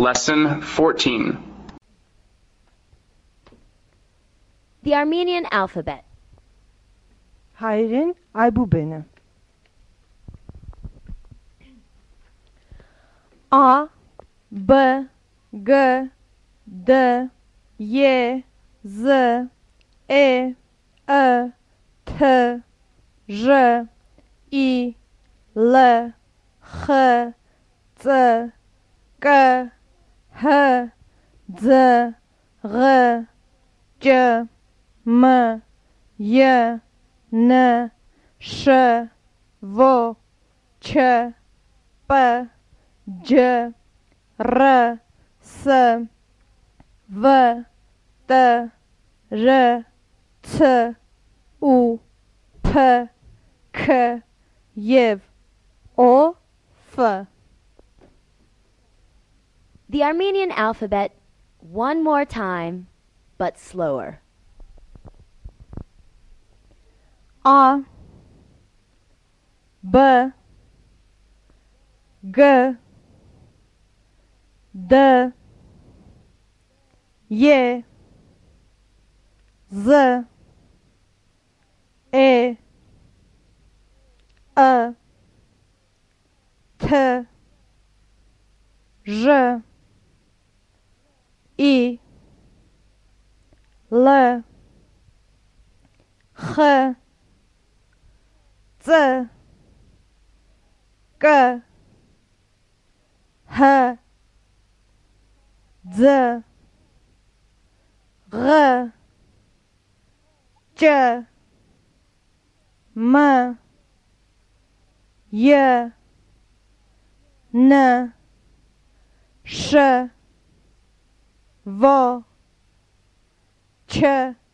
Lesson 14. The Armenian alphabet. Հայերեն այբուբենը A B G D Y Z E T J I L X C K H Z G Ç M Y N Ş V Ç P C R S V T R T U P K Եվ O F. The Armenian alphabet, one more time, but slower. A B G D Y Z E T J I L X C K H Z G Ç M Y N Ş V Ç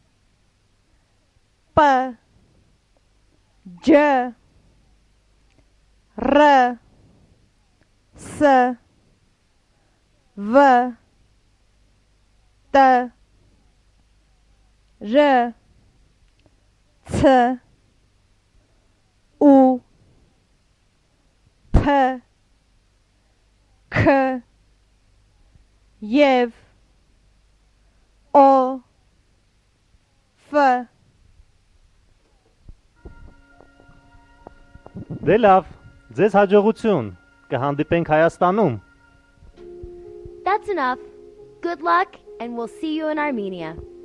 P C R S V T R T U P K Եվ O F. Դե լավ, ձեզ հաջողություն, կհանդիպենք Հայաստանում։ That's enough. Good luck, and we'll see you in Armenia.